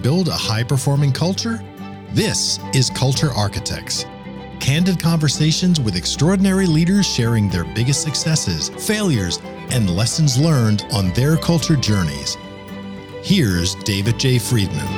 build a high-performing culture? This is Culture Architects. Candid conversations with extraordinary leaders sharing their biggest successes, failures, and lessons learned on their culture journeys. Here's David J. Friedman.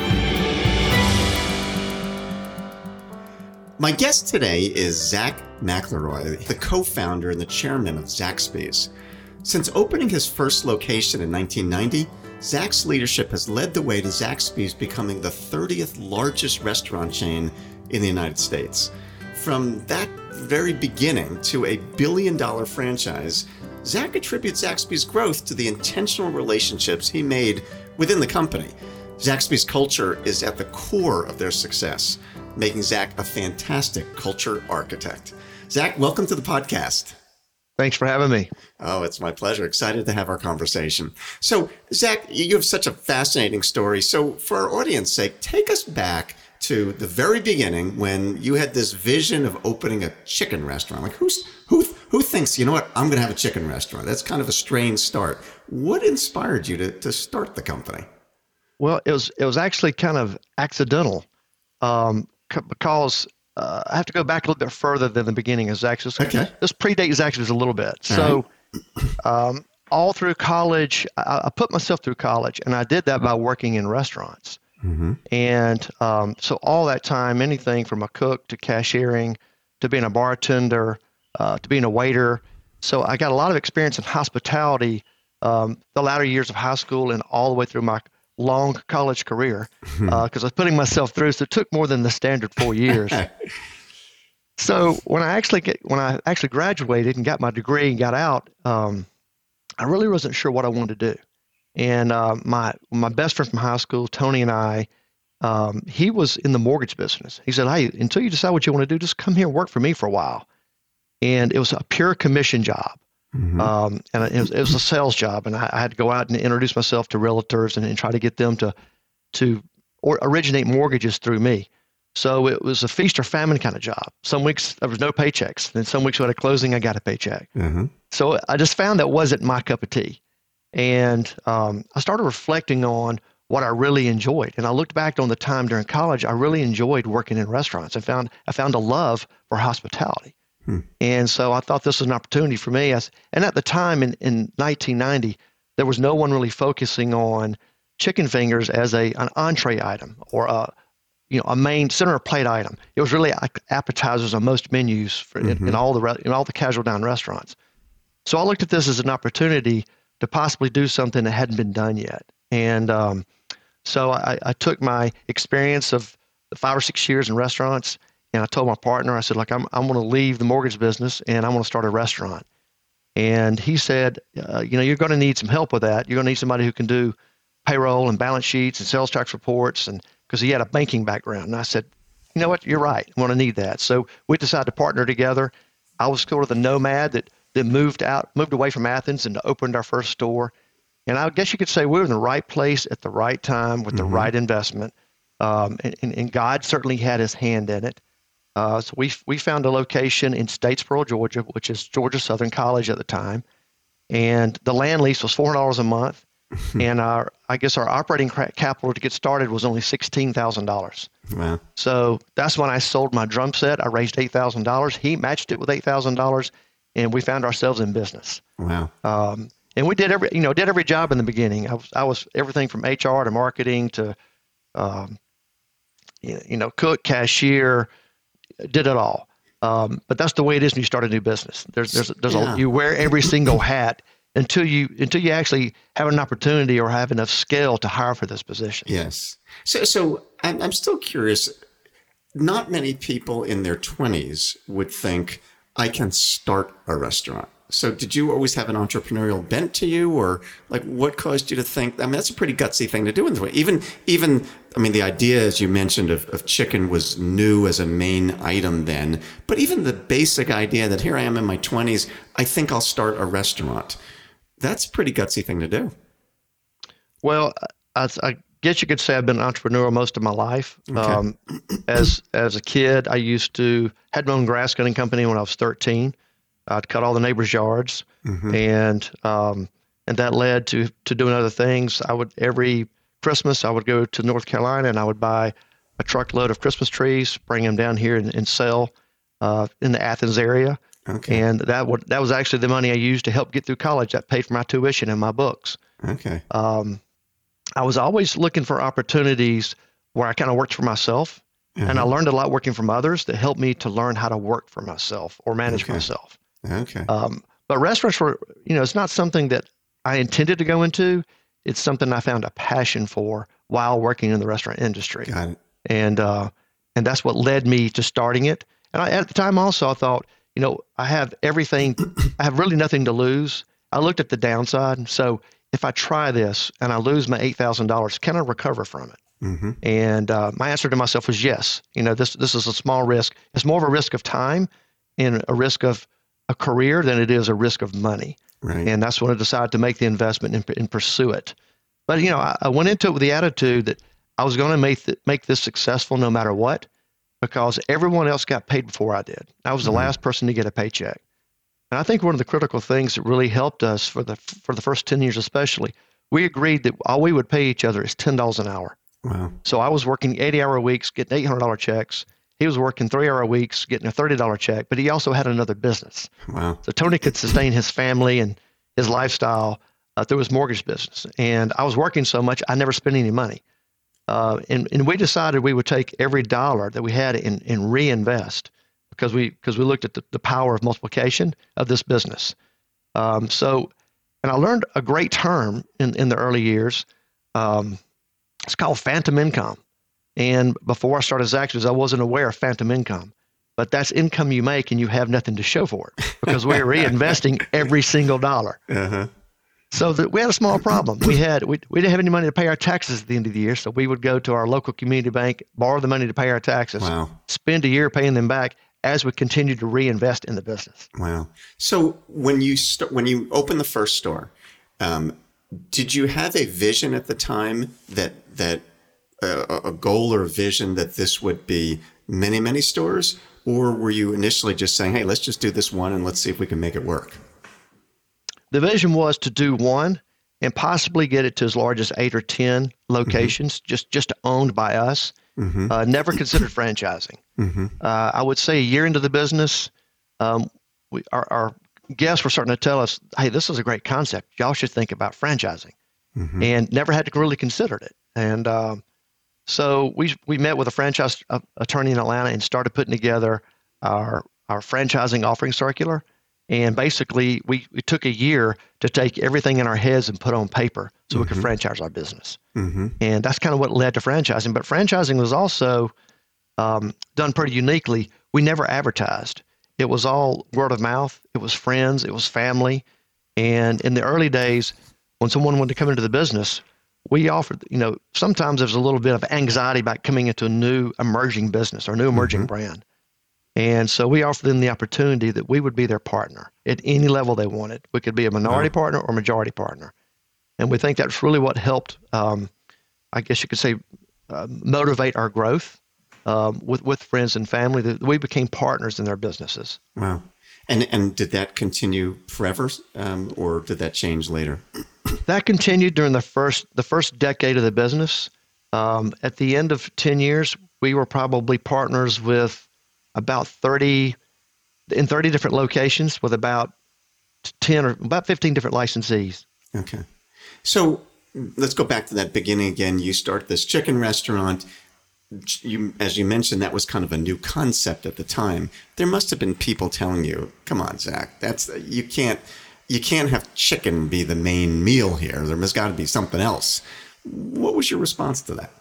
My guest today is Zach McElroy, the co-founder and the chairman of Zaxby's. Since opening his first location in 1990, Zach's leadership has led the way to Zaxby's becoming the 30th largest restaurant chain in the United States. From that very beginning to a billion-dollar franchise, Zach attributes Zaxby's growth to the intentional relationships he made within the company. Zaxby's culture is at the core of their success, making Zach a fantastic culture architect. Zach, welcome to the podcast. Thanks for having me. Oh, it's my pleasure. Excited to have our conversation. So, Zach, you have such a fascinating story. So, for our audience's sake, take us back to the very beginning when you had this vision of opening a chicken restaurant. Like, who thinks, you know what, I'm going to have a chicken restaurant? That's kind of a strange start. What inspired you to start the company? Well, it was actually kind of accidental because I have to go back a little bit further than the beginning of Zaxby's. Okay. This predates Zaxby's a little bit. So all through college, I put myself through college, and I did that by working in restaurants. Mm-hmm. And so all that time, anything from a cook to cashiering to being a bartender to being a waiter. So I got a lot of experience in hospitality the latter years of high school and all the way through my long college career because I was putting myself through. So it took more than the standard 4 years. So when I actually graduated and got my degree and got out, I really wasn't sure what I wanted to do. And my best friend from high school, Tony, and I, he was in the mortgage business. He said, "Hey, until you decide what you want to do, just come here and work for me for a while." And it was a pure commission job. Mm-hmm. And it was a sales job, and I had to go out and introduce myself to realtors and try to get them to originate mortgages through me. So it was a feast or famine kind of job. Some weeks there was no paychecks, and some weeks we had a closing, I got a paycheck. Mm-hmm. So I just found that wasn't my cup of tea, and I started reflecting on what I really enjoyed. And I looked back on the time during college. I really enjoyed working in restaurants. I found a love for hospitality. And so I thought this was an opportunity for me. And at the time in 1990, there was no one really focusing on chicken fingers as an entree item or a main center of plate item. It was really appetizers on most menus in all the casual dining restaurants. So I looked at this as an opportunity to possibly do something that hadn't been done yet. And so I took my experience of 5 or 6 years in restaurants. And I told my partner, I said, "Look, I'm going to leave the mortgage business and I'm going to start a restaurant." And he said, "You're going to need some help with that. You're going to need somebody who can do payroll and balance sheets and sales tax reports," and because he had a banking background. And I said, "You know what? You're right. I'm going to need that." So we decided to partner together. I was sort of the nomad that moved away from Athens and opened our first store. And I guess you could say we were in the right place at the right time with the right investment. And God certainly had his hand in it. So we found a location in Statesboro, Georgia, which is Georgia Southern College at the time, and the land lease was $400 a month, and our operating capital to get started was only $16,000. Wow! So that's when I sold my drum set. I raised $8,000. He matched it with $8,000, and we found ourselves in business. Wow! And we did every job in the beginning. I was everything from HR to marketing to cook, cashier. Did it all. But that's the way it is when you start a new business. You wear every single hat until you actually have an opportunity or have enough scale to hire for this position. Yes. So I'm still curious. Not many people in their 20s would think I can start a restaurant. So did you always have an entrepreneurial bent to you, or like what caused you to think, that's a pretty gutsy thing to do in this way. Even, the idea, as you mentioned, of chicken was new as a main item then, but even the basic idea that here I am in my 20s, I think I'll start a restaurant. That's a pretty gutsy thing to do. Well, I guess you could say I've been an entrepreneur most of my life. Okay. As a kid, I had my own grass cutting company when I was 13. I'd cut all the neighbors' yards, and that led to doing other things. I would every Christmas, I would go to North Carolina and I would buy a truckload of Christmas trees, bring them down here and sell in the Athens area. Okay. And that was actually the money I used to help get through college. That paid for my tuition and my books. Okay. I was always looking for opportunities where I kind of worked for myself. And I learned a lot working from others that helped me to learn how to work for myself or manage myself. Okay. But restaurants were, it's not something that I intended to go into. It's something I found a passion for while working in the restaurant industry. Got it. And that's what led me to starting it. And at the time also, I thought, I have everything, I have really nothing to lose. I looked at the downside. So if I try this and I lose my $8,000, can I recover from it? Mm-hmm. And my answer to myself was yes. This is a small risk. It's more of a risk of time and a risk of a career than it is a risk of money. Right. And that's when I decided to make the investment and pursue it. But, I went into it with the attitude that I was going to make this successful no matter what, because everyone else got paid before I did. I was the last person to get a paycheck. And I think one of the critical things that really helped us for the first 10 years especially, we agreed that all we would pay each other is $10 an hour. Wow. So I was working 80-hour weeks, getting $800 checks. He was working 3-hour weeks, getting a $30 check, but he also had another business. Wow. So Tony could sustain his family and his lifestyle through his mortgage business. And I was working so much, I never spent any money. And we decided we would take every dollar that we had and reinvest because we looked at the power of multiplication of this business. And I learned a great term in the early years. It's called phantom income. And before I started Zaxby's, I wasn't aware of phantom income. But that's income you make and you have nothing to show for it because we were reinvesting every single dollar. Uh-huh. So we had a small problem. We didn't have any money to pay our taxes at the end of the year, so we would go to our local community bank, borrow the money to pay our taxes, spend a year paying them back as we continued to reinvest in the business. Wow. So when you opened the first store, did you have a vision at the time that a goal or a vision that this would be many, many stores? Or were you initially just saying, hey, let's just do this one and let's see if we can make it work? The vision was to do one and possibly get it to as large as 8 or 10 locations, just owned by us. Never considered franchising. I would say a year into the business, our guests were starting to tell us, hey, this is a great concept. Y'all should think about franchising. And never had to really consider it. And so we met with a franchise attorney in Atlanta and started putting together our franchising offering circular. And basically, we took a year to take everything in our heads and put on paper so we could franchise our business. And that's kind of what led to franchising. But franchising was also done pretty uniquely. We never advertised. It was all word of mouth. It was friends. It was family. And in the early days, when someone wanted to come into the business, we offered, sometimes there's a little bit of anxiety about coming into a new emerging business or new emerging brand. And so we offered them the opportunity that we would be their partner at any level they wanted. We could be a minority partner or majority partner. And we think that's really what helped, I guess you could say, motivate our growth with friends and family. That we became partners in their businesses. Wow. And did that continue forever, or did that change later? That continued during the first decade of the business. At the end of 10 years, we were probably partners with about 30 different locations with about 10 or about 15 different licensees. Okay. So let's go back to that beginning again. You start this chicken restaurant. As you mentioned, that was kind of a new concept at the time. There must have been people telling you, "Come on, Zach, you can't have chicken be the main meal here. There must got to be something else." What was your response to that?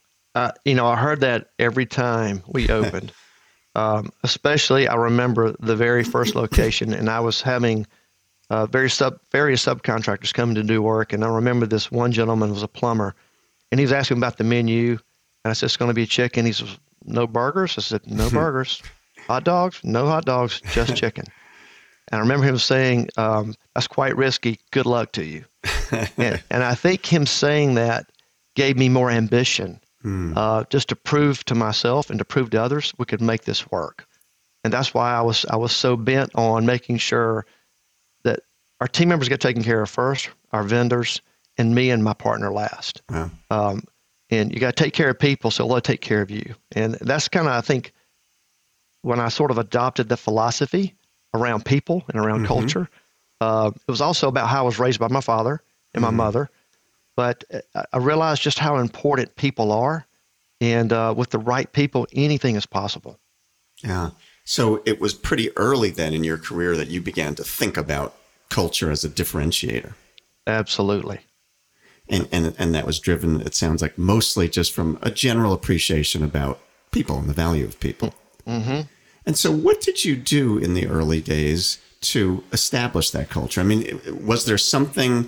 I heard that every time we opened. Especially, I remember the very first location, and I was having various subcontractors coming to do work. And I remember this one gentleman was a plumber, and he was asking about the menu. And I said, "It's going to be chicken." He said, "No burgers?" I said, "No burgers." "Hot dogs?" "No hot dogs, just chicken." And I remember him saying, "That's quite risky. Good luck to you." and I think him saying that gave me more ambition. Just to prove to myself and to prove to others we could make this work. And that's why I was so bent on making sure that our team members get taken care of first, our vendors, and me and my partner last. Wow. And you got to take care of people, so they'll take care of you. And that's kind of, I think, when I sort of adopted the philosophy around people and around culture. It was also about how I was raised by my father and my mother. But I realized just how important people are. And with the right people, anything is possible. Yeah. So it was pretty early then in your career that you began to think about culture as a differentiator. Absolutely. And that was driven, it sounds like, mostly just from a general appreciation about people and the value of people. Mm-hmm. And so what did you do in the early days to establish that culture? I mean, was there something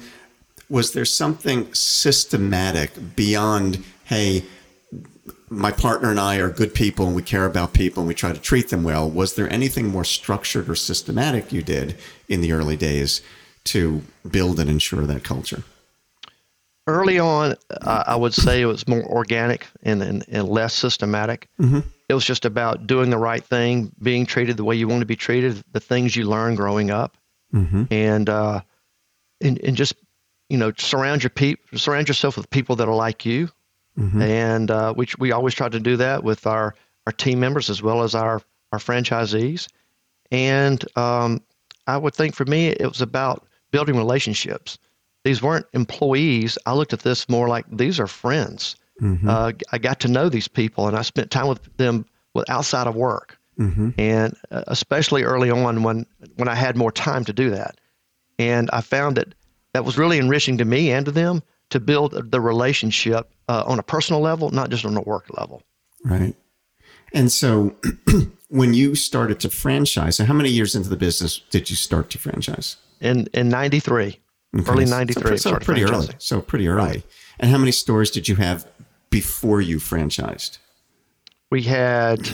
systematic beyond, hey, my partner and I are good people and we care about people and we try to treat them well? Was there anything more structured or systematic you did in the early days to build and ensure that culture? Early on, I would say it was more organic and less systematic. Mm-hmm. It was just about doing the right thing, being treated the way you want to be treated, the things you learn growing up, and just surround yourself with people that are like you, and which we always try to do that with our team members as well as our franchisees. And I would think for me it was about building relationships. These weren't employees. I looked at this more like these are friends. I got to know these people, and I spent time with them outside of work, and especially early on when I had more time to do that. And I found that was really enriching to me and to them to build the relationship on a personal level, not just on a work level. Right. And so when you started to franchise, so how many years into the business did you start to franchise? In 93. Okay. Early 93. So pretty early. So pretty early. Right. And how many stores did you have before you franchised? We had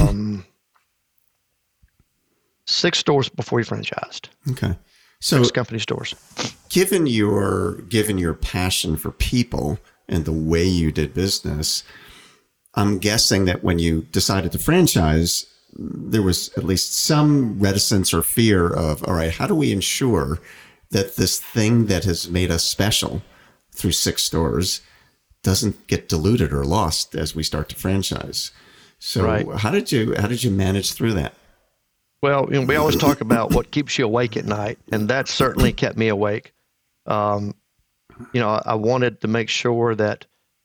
6 stores before we franchised. Okay. So 6 company stores. Given your passion for people and the way you did business, I'm guessing that when you decided to franchise, there was at least some reticence or fear of, all right, how do we ensure that this thing that has made us special through 6 stores doesn't get diluted or lost as we start to franchise? So right. How did you manage through that? Well, we always talk about what keeps you awake at night, and that certainly kept me awake. I wanted to make sure that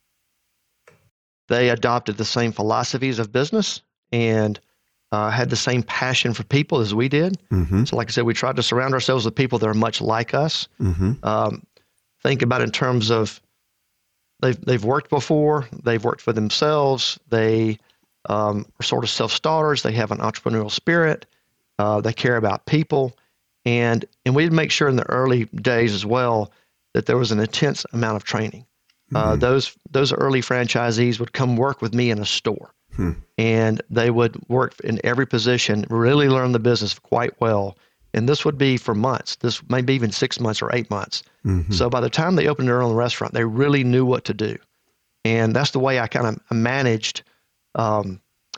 they adopted the same philosophies of business and had the same passion for people as we did. So like I said, we tried to surround ourselves with people that are much like us. Think about it in terms of they've worked before, they've worked for themselves, they are sort of self-starters, they have an entrepreneurial spirit, they care about people. And we'd make sure in the early days as well that there was an intense amount of training. Those early franchisees would come work with me in a store. And they would work in every position, really learn the business quite well. And this would be for months. This may be even 6 months or 8 months. So by the time they opened their own restaurant, they really knew what to do. And that's the way I kind of managed the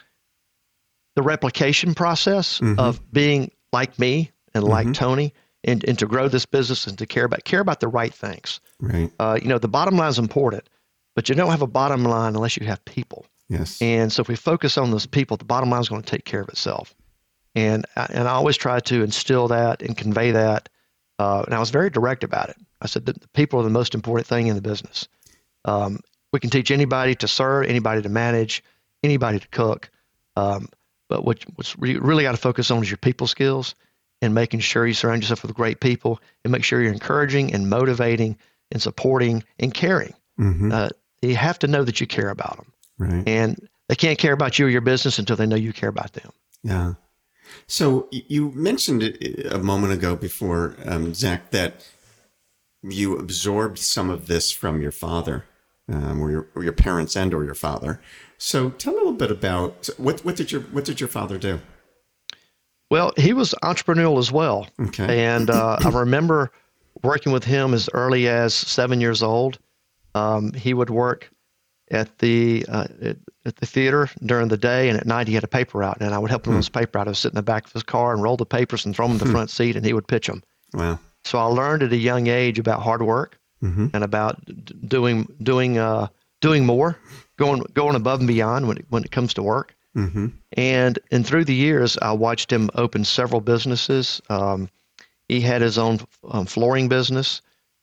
replication process of being like me and like Tony, and to grow this business and to care about the right things. Right. The bottom line is important, but you don't have a bottom line unless you have people. Yes. And so if we focus on those people, the bottom line is going to take care of itself. And I always try to instill that and convey that. And I was very direct about it. I said that the people are the most important thing in the business. We can teach anybody to serve, anybody to manage, anybody to cook. But what's really got to focus on is your people skills and making sure you surround yourself with great people and make sure you're encouraging and motivating and supporting and caring. You have to know that you care about them. Right. And they can't care about you or your business until they know you care about them. Yeah. So you mentioned it a moment ago before, Zach, that you absorbed some of this from your father, or your parents and or your father. So tell me a little bit about what did your father do? Well, he was entrepreneurial as well. Okay. And I remember working with him as early as 7 years old. He would work at the theater during the day, and at night he had a paper route, and I would help him with his paper route. I would sit in the back of his car and roll the papers and throw them in the front seat, and he would pitch them. Wow. So I learned at a young age about hard work, and about doing more, going above and beyond when it comes to work. And through the years, I watched him open several businesses. He had his own flooring business.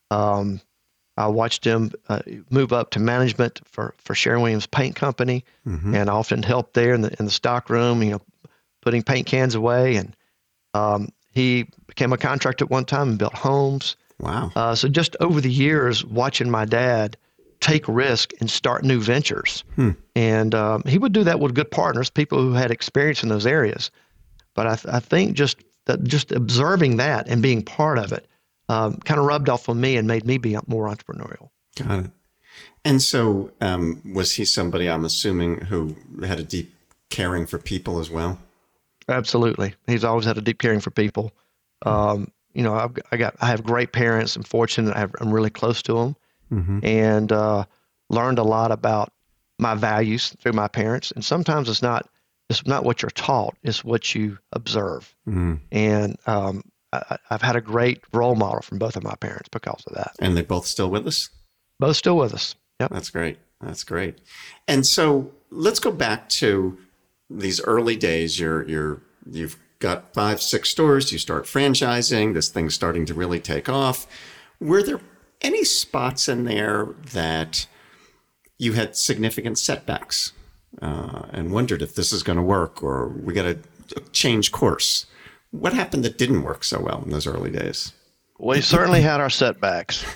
I watched him move up to management for Sherwin-Williams Paint Company, and I often helped there in the stock room, putting paint cans away. And he became a contractor at one time and built homes. Wow. So just over the years, watching my dad take risk and start new ventures. And he would do that with good partners, people who had experience in those areas. But I think just observing that and being part of it kind of rubbed off on me and made me be more entrepreneurial. Got it. And so was he somebody, I'm assuming, who had a deep caring for people as well? Absolutely. He's always had a deep caring for people. I have great parents. I'm fortunate. I'm really close to them, and learned a lot about my values through my parents. And sometimes it's not what you're taught; it's what you observe. And I've had a great role model from both of my parents because of that. And they're both still with us? Both still with us. Yep. That's great. That's great. And so let's go back to these early days. You've got 5-6 stores. You start franchising. This thing's starting to really take off. Were there any spots in there that you had significant setbacks and wondered if this is going to work or we got to change course? What happened that didn't work so well in those early days? We certainly had our setbacks.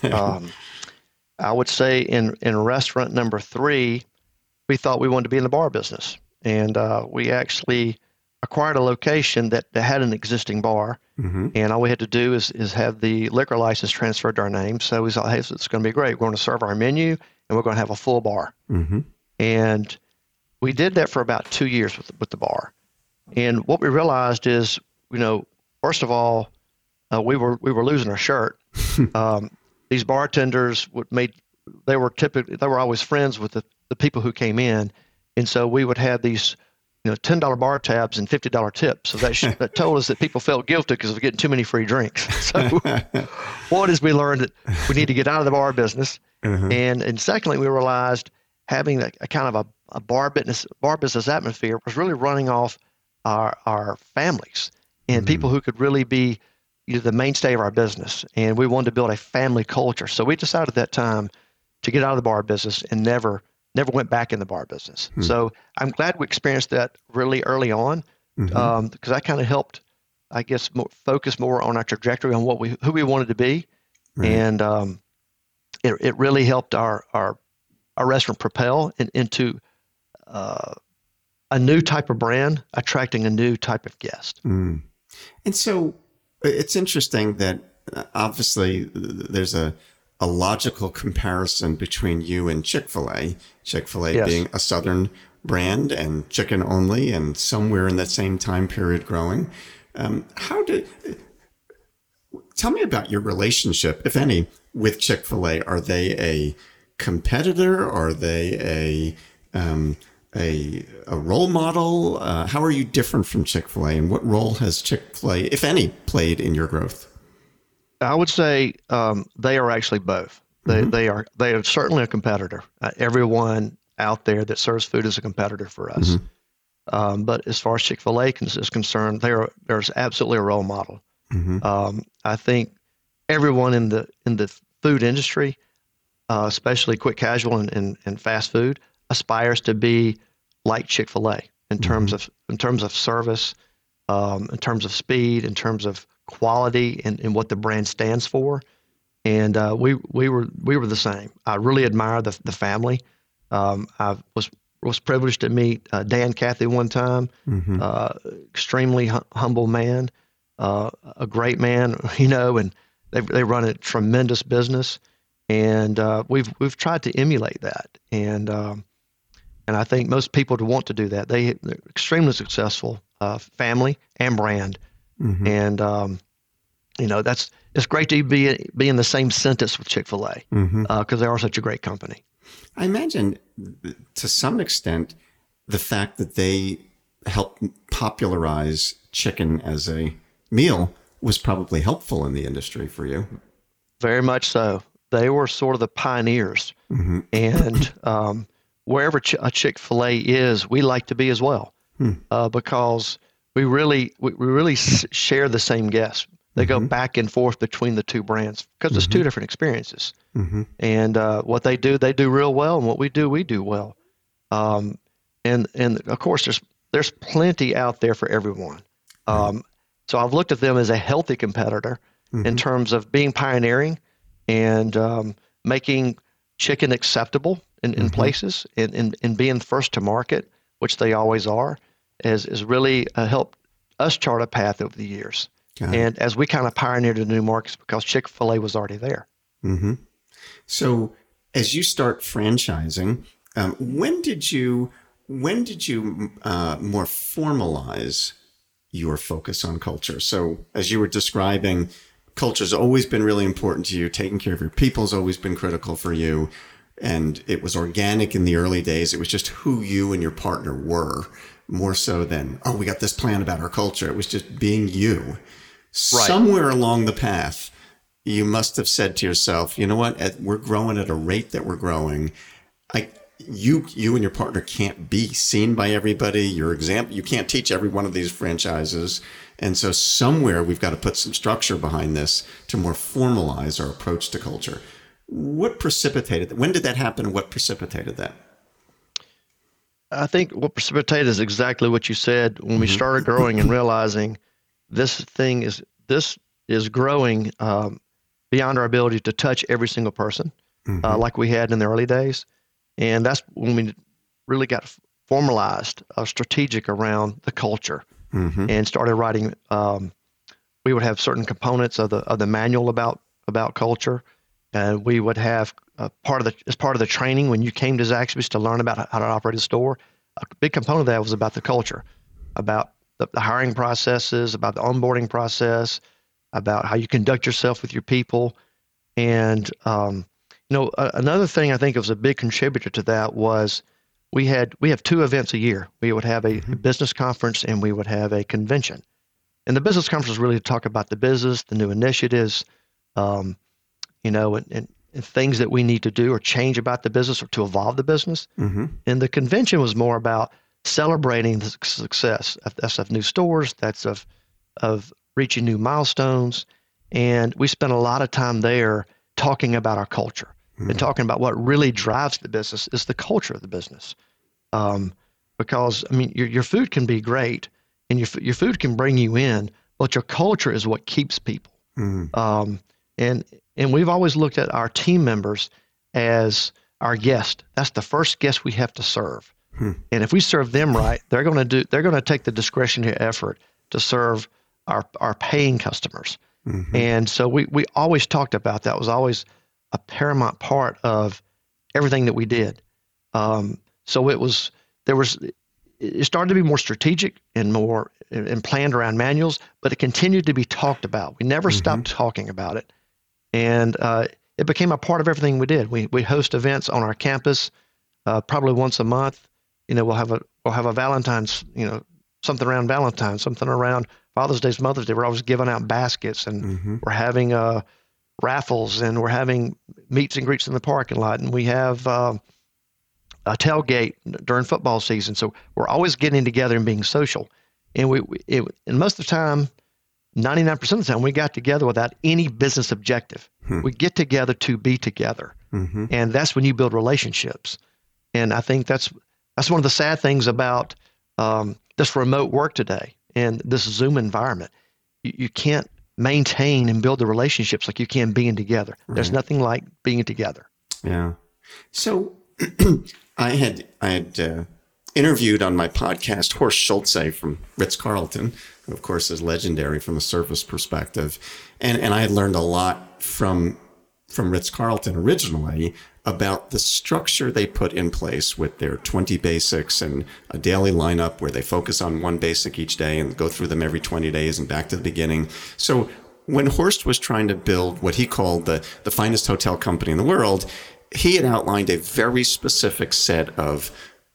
I would say in restaurant number 3, we thought we wanted to be in the bar business. And we actually acquired a location that had an existing bar. And all we had to do is have the liquor license transferred to our name. So we thought, hey, it's going to be great. We're going to serve our menu and we're going to have a full bar. And we did that for about 2 years with the bar. And what we realized is, first of all, we were losing our shirt. These bartenders they were always friends with the people who came in, and so we would have these $10 bar tabs and $50 tips. So that told us that people felt guilty because of getting too many free drinks. So one is we learned that we need to get out of the bar business, and secondly we realized having a kind of a bar business atmosphere was really running off our families and people who could really be the mainstay of our business. And we wanted to build a family culture. So we decided at that time to get out of the bar business and never went back in the bar business. So I'm glad we experienced that really early on because that kind of helped, I guess, focus more on our trajectory on who we wanted to be. Right. And it really helped our restaurant propel into a new type of brand, attracting a new type of guest. And so it's interesting that obviously there's a logical comparison between you and Chick-fil-A. Chick-fil-A yes. being a Southern brand and chicken only, and somewhere in that same time period growing. Tell me about your relationship, if any, with Chick-fil-A. Are they a competitor? Are they a role model? How are you different from Chick-fil-A, and what role has Chick-fil-A, if any, played in your growth? I would say they are actually both. They are certainly a competitor. Everyone out there that serves food is a competitor for us. But as far as Chick-fil-A is concerned, there's absolutely a role model. I think everyone in the food industry, especially quick casual and fast food, aspires to be like Chick-fil-A in terms of service, in terms of speed, in terms of quality, and what the brand stands for. And we were the same. I really admire the family. I was privileged to meet Dan Cathy one time. Extremely humble man, a great man, and they run a tremendous business. And we've tried to emulate that. And I think most people would want to do that. They're extremely successful family and brand. And it's great to be in the same sentence with Chick-fil-A because they are such a great company. I imagine, to some extent, the fact that they helped popularize chicken as a meal was probably helpful in the industry for you. Very much so. they were sort of the pioneers. And wherever a Chick-fil-A is, we like to be as well, because we really share the same guests. They go back and forth between the two brands because it's two different experiences. And what they do real well, and what we do well. And of course, there's plenty out there for everyone. So I've looked at them as a healthy competitor in terms of being pioneering and making chicken acceptable in places, and being first to market, which they always are, is really helped us chart a path over the years. And as we kind of pioneered in new markets, because Chick-fil-A was already there. So as you start franchising, when did you more formalize your focus on culture? So as you were describing, culture's always been really important to you. Taking care of your people's always been critical for you. And it was organic in the early days. It was just who you and your partner were, more so than, we got this plan about our culture. It was just being you. Right. Somewhere along the path, you must have said to yourself, you know what, we're growing at a rate that we're growing. You and your partner can't be seen by everybody. Your example, you can't teach every one of these franchises. And so somewhere we've got to put some structure behind this to more formalize our approach to culture. What precipitated that? When did that happen, and what precipitated that? I think what precipitated is exactly what you said. When we started growing and realizing this is growing beyond our ability to touch every single person, like we had in the early days. And that's when we really got formalized, strategic around the culture, and started writing. We would have certain components of the manual about culture. We would have as part of the training when you came to Zaxby's to learn about how to operate a store. A big component of that was about the culture, about the hiring processes, about the onboarding process, about how you conduct yourself with your people. And another thing I think was a big contributor to that was we have 2 events a year. We would have a business conference, and we would have a convention. And the business conference was really to talk about the business, the new initiatives, and things that we need to do or change about the business or to evolve the business. And the convention was more about celebrating the success. That's of new stores. That's of reaching new milestones. And we spent a lot of time there talking about our culture and talking about what really drives the business is the culture of the business. Because, your food can be great and your food can bring you in, but your culture is what keeps people. And we've always looked at our team members as our guest. That's the first guest we have to serve. And if we serve them right, they're going to take the discretionary effort to serve our paying customers. And so we always talked about that. It was always a paramount part of everything that we did. So it started to be more strategic and more and planned around manuals, but it continued to be talked about. We never stopped talking about it. And it became a part of everything we did. We host events on our campus, probably once a month. We'll have a Valentine's, something around Valentine's, something around Father's Day, Mother's Day. We're always giving out baskets, and we're having raffles, and we're having meets and greets in the parking lot, and we have a tailgate during football season. So we're always getting together and being social. And and most of the time, 99% of the time, we got together without any business objective. We get together to be together. And that's when you build relationships. And I think that's one of the sad things about this remote work today and this Zoom environment. You can't maintain and build the relationships like you can being together. Right. There's nothing like being together. Yeah. So I had interviewed on my podcast Horst Schulze from Ritz-Carlton, who of course is legendary from a service perspective. And I had learned a lot from Ritz-Carlton originally about the structure they put in place with their 20 basics and a daily lineup where they focus on one basic each day and go through them every 20 days and back to the beginning. So when Horst was trying to build what he called the finest hotel company in the world, he had outlined a very specific set of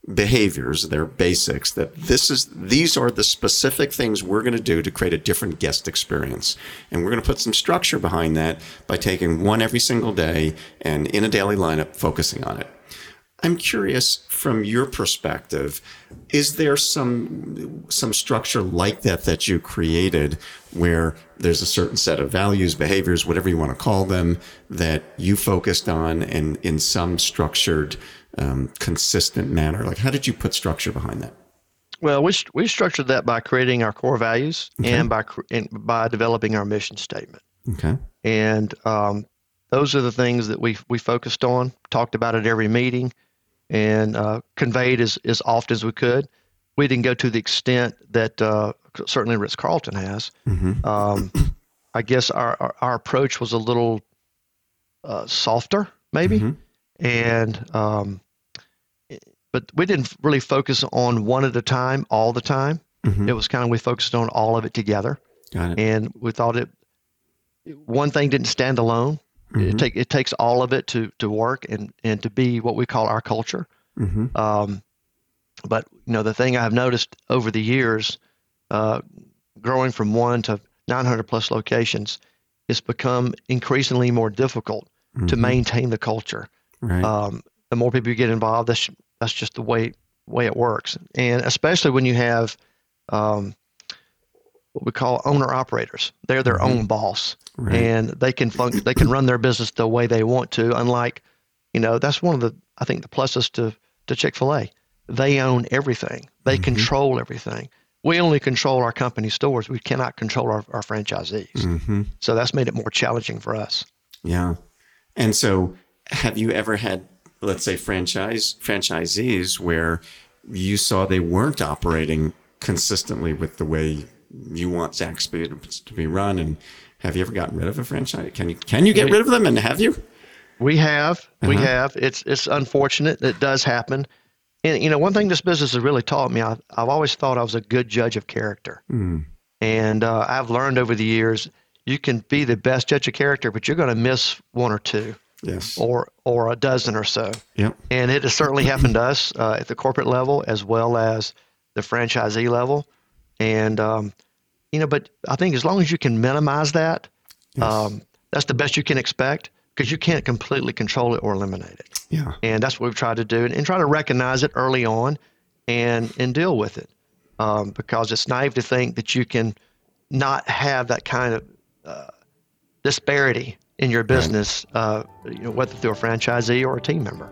behaviors, their basics, that these are the specific things we're going to do to create a different guest experience. And we're going to put some structure behind that by taking one every single day and in a daily lineup focusing on it. I'm curious, from your perspective, is there some structure like that you created where there's a certain set of values, behaviors, whatever you want to call them, that you focused on and in some structured, consistent manner? Like, how did you put structure behind that? Well, we structured that by creating our core values and by developing our mission statement. Okay. And those are the things that we focused on, talked about at every meeting, and conveyed as often as we could. We didn't go to the extent that certainly Ritz-Carlton has. Mm-hmm. I guess our approach was a little softer, maybe, mm-hmm. and but we didn't really focus on one at a time all the time. Mm-hmm. It was kind of, we focused on all of it together. Got it. And we thought one thing didn't stand alone. Mm-hmm. It takes all of it to work and to be what we call our culture. Mm-hmm. But the thing I've noticed over the years, growing from 1 to 900 plus locations, it's become increasingly more difficult mm-hmm. to maintain the culture. Right. The more people you get involved, that's just the way it works. And especially when you have what we call owner operators. They're their mm-hmm. own boss. Right. And they can run their business the way they want to. Unlike, that's one of the pluses to Chick-fil-A. They own everything. They mm-hmm. control everything. We only control our company stores. We cannot control our franchisees. Mm-hmm. So that's made it more challenging for us. Yeah. And so have you ever had, let's say, franchisees where you saw they weren't operating consistently with the way you want Zaxby's to be run? And have you ever gotten rid of a franchise? Can you get rid of them, and have you? We have. Uh-huh. We have. It's unfortunate. It does happen. And, one thing this business has really taught me, I've always thought I was a good judge of character. Mm. And I've learned over the years, you can be the best judge of character, but you're going to miss one or two. Yes. Or a dozen or so. Yep. And it has certainly happened to us at the corporate level as well as the franchisee level. And, but I think as long as you can minimize that, yes. That's the best you can expect, because you can't completely control it or eliminate it. Yeah. And that's what we've tried to do, and try to recognize it early on and deal with it, because it's naive to think that you can not have that kind of disparity in your business, right. Whether through a franchisee or a team member.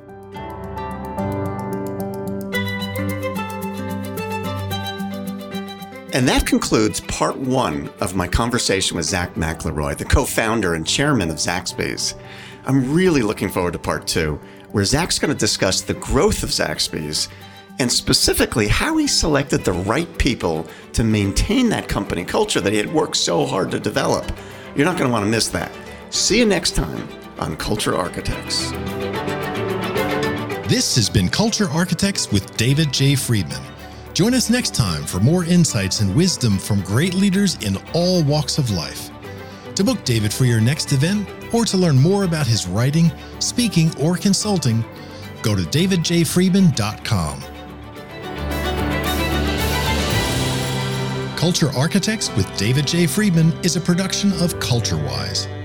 And that concludes part 1 of my conversation with Zach McElroy, the co-founder and chairman of Zaxby's. I'm really looking forward to part 2, where Zach's going to discuss the growth of Zaxby's and specifically how he selected the right people to maintain that company culture that he had worked so hard to develop. You're not going to want to miss that. See you next time on Culture Architects. This has been Culture Architects with David J. Friedman. Join us next time for more insights and wisdom from great leaders in all walks of life. To book David for your next event, or to learn more about his writing, speaking, or consulting, go to davidjfriedman.com. Culture Architects with David J. Friedman is a production of CultureWise.